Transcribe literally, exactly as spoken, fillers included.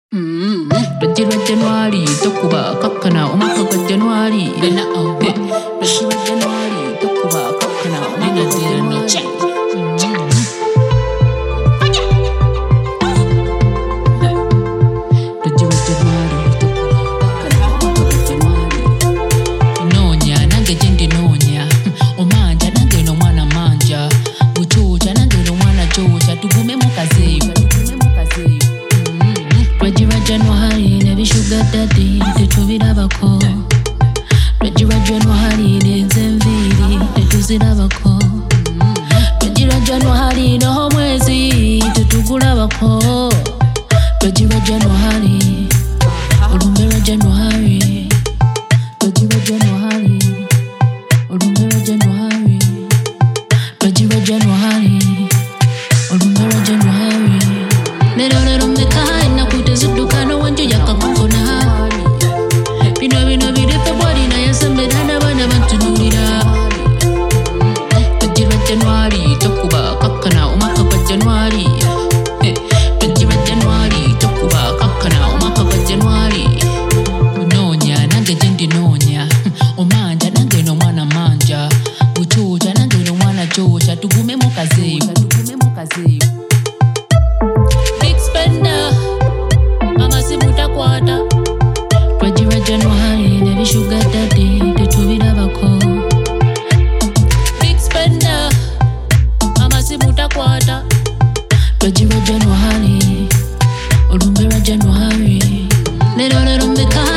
Mm. Bajira January tokuba kakana umaka kwa January lena oh. Bajira January tokuba kakana umaka kwa January. Bajira January tokuba kakana umaka kwa January. Nonya nange jendi nonya. Omanja nange no mwana manja. Buchucha nange no mwana chucha. Tugume mukaze. Bajira January nebi sugar daddy tetubirabako. Bajira January nenzemviri tetuzirabako. Bajira January no mwezi tetugulabako. Bajira January Olumbera January. Bajira January Olumbera January. Bajira January Olumbera January. Lero lero meka na kutezudukano wanjo yakakukona. Bino bino biri February na yasemera n'abana bantunulira. Bajira January tokuba kakana umaka kwa January. Bajira January tokuba kakana umaka kwa January. Nonya nange jendi nonya. Omanja nange no mwana manja. Buchucha nange no mwana chucha. Tugume mukaze. Tugume mukaze. Big spender, mama si mutakwata. Bajira January nebi sugar daddy tetubirabako. Big spender, mama si mutakwata. Bajira January Olumbera January. Lero lero meka